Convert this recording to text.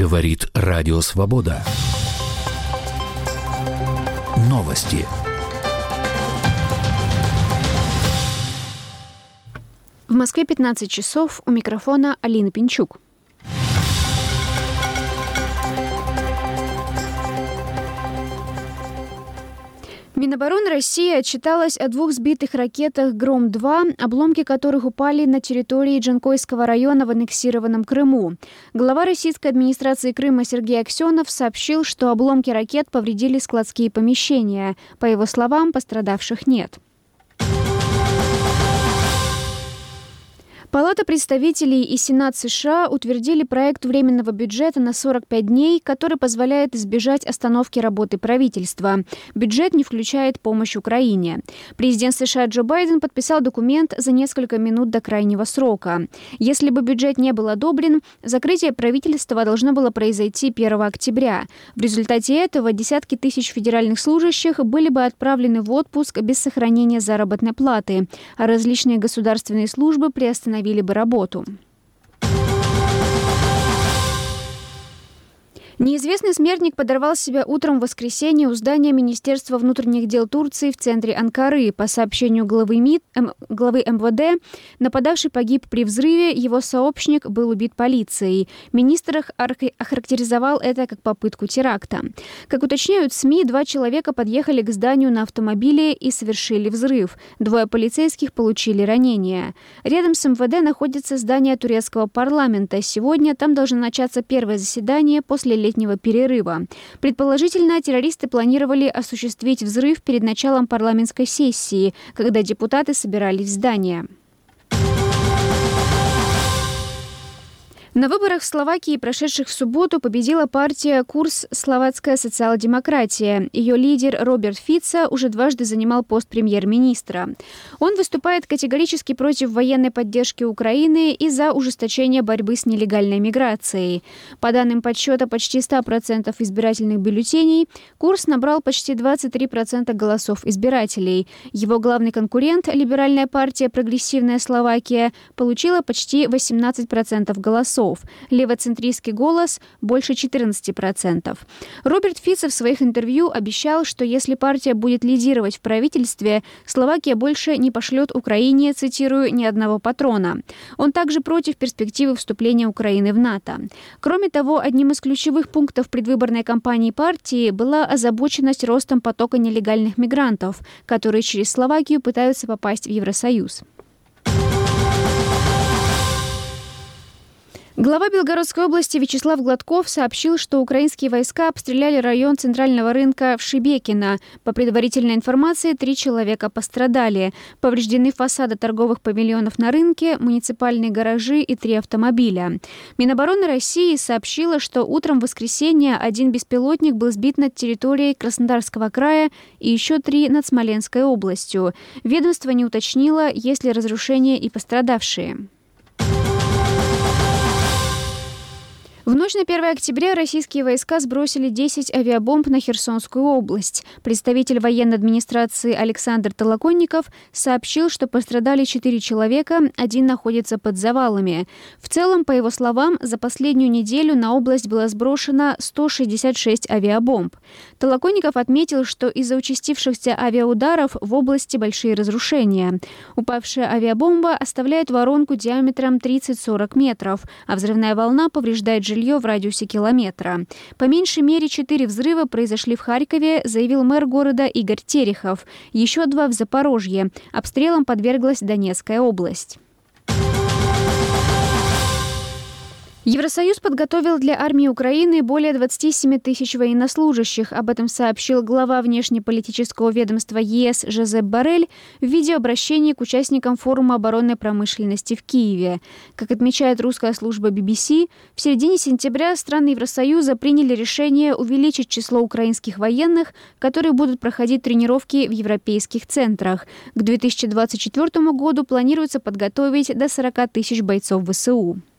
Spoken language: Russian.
Говорит Радио Свобода. Новости. В Москве 15 часов. У микрофона Алина Пинчук. Минобороны России отчиталась о 2 сбитых ракетах «Гром-2», обломки которых упали на территории Джанкойского района в аннексированном Крыму. Глава российской администрации Крыма Сергей Аксенов сообщил, что обломки ракет повредили складские помещения. По его словам, пострадавших нет. Палата представителей и Сенат США утвердили проект временного бюджета на 45 дней, который позволяет избежать остановки работы правительства. Бюджет не включает помощь Украине. Президент США Джо Байден подписал документ за несколько минут до крайнего срока. Если бы бюджет не был одобрен, закрытие правительства должно было произойти 1 октября. В результате этого десятки тысяч федеральных служащих были бы отправлены в отпуск без сохранения заработной платы, а различные государственные службы приостановили бы работу. Неизвестный смертник подорвал себя утром в воскресенье у здания Министерства внутренних дел Турции в центре Анкары. По сообщению главы МВД, нападавший погиб при взрыве, его сообщник был убит полицией. Министр охарактеризовал это как попытку теракта. Как уточняют СМИ, 2 человека подъехали к зданию на автомобиле и совершили взрыв. 2 полицейских получили ранения. Рядом с МВД находится здание турецкого парламента. Сегодня там должно начаться первое заседание после летнего перерыва. Предположительно, террористы планировали осуществить взрыв перед началом парламентской сессии, когда депутаты собирались в здание. На выборах в Словакии, прошедших в субботу, победила партия «Курс Словацкая социал-демократия». Ее лидер Роберт Фица уже дважды занимал пост премьер-министра. Он выступает категорически против военной поддержки Украины и за ужесточение борьбы с нелегальной миграцией. По данным подсчета почти 100% избирательных бюллетеней, «Курс» набрал почти 23% голосов избирателей. Его главный конкурент, либеральная партия «Прогрессивная Словакия», получила почти 18% голосов. Левоцентристский «Голос» – больше 14%. Роберт Фица в своих интервью обещал, что если партия будет лидировать в правительстве, Словакия больше не пошлет Украине, цитирую, ни одного патрона. Он также против перспективы вступления Украины в НАТО. Кроме того, одним из ключевых пунктов предвыборной кампании партии была озабоченность ростом потока нелегальных мигрантов, которые через Словакию пытаются попасть в Евросоюз. Глава Белгородской области Вячеслав Гладков сообщил, что украинские войска обстреляли район центрального рынка в Шебекино. По предварительной информации, 3 человека пострадали. Повреждены фасады торговых павильонов на рынке, муниципальные гаражи и 3 автомобиля. Минобороны России сообщила, что утром в воскресенье 1 беспилотник был сбит над территорией Краснодарского края и еще 3 над Смоленской областью. Ведомство не уточнило, есть ли разрушения и пострадавшие. В ночь на 1 октября российские войска сбросили 10 авиабомб на Херсонскую область. Представитель военной администрации Александр Толоконников сообщил, что пострадали 4 человека, 1 находится под завалами. В целом, по его словам, за последнюю неделю на область было сброшено 166 авиабомб. Толоконников отметил, что из-за участившихся авиаударов в области большие разрушения. Упавшая авиабомба оставляет воронку диаметром 30-40 метров, а взрывная волна повреждает жилье в радиусе километра. По меньшей мере 4 взрыва произошли в Харькове, заявил мэр города Игорь Терехов. Еще 2 в Запорожье. Обстрелам подверглась Донецкая область. Евросоюз подготовил для армии Украины более 27 тысяч военнослужащих. Об этом сообщил глава внешнеполитического ведомства ЕС Жозеп Боррель в видеообращении к участникам форума оборонной промышленности в Киеве. Как отмечает русская служба BBC, в середине сентября страны Евросоюза приняли решение увеличить число украинских военных, которые будут проходить тренировки в европейских центрах. К 2024 году планируется подготовить до 40 тысяч бойцов ВСУ.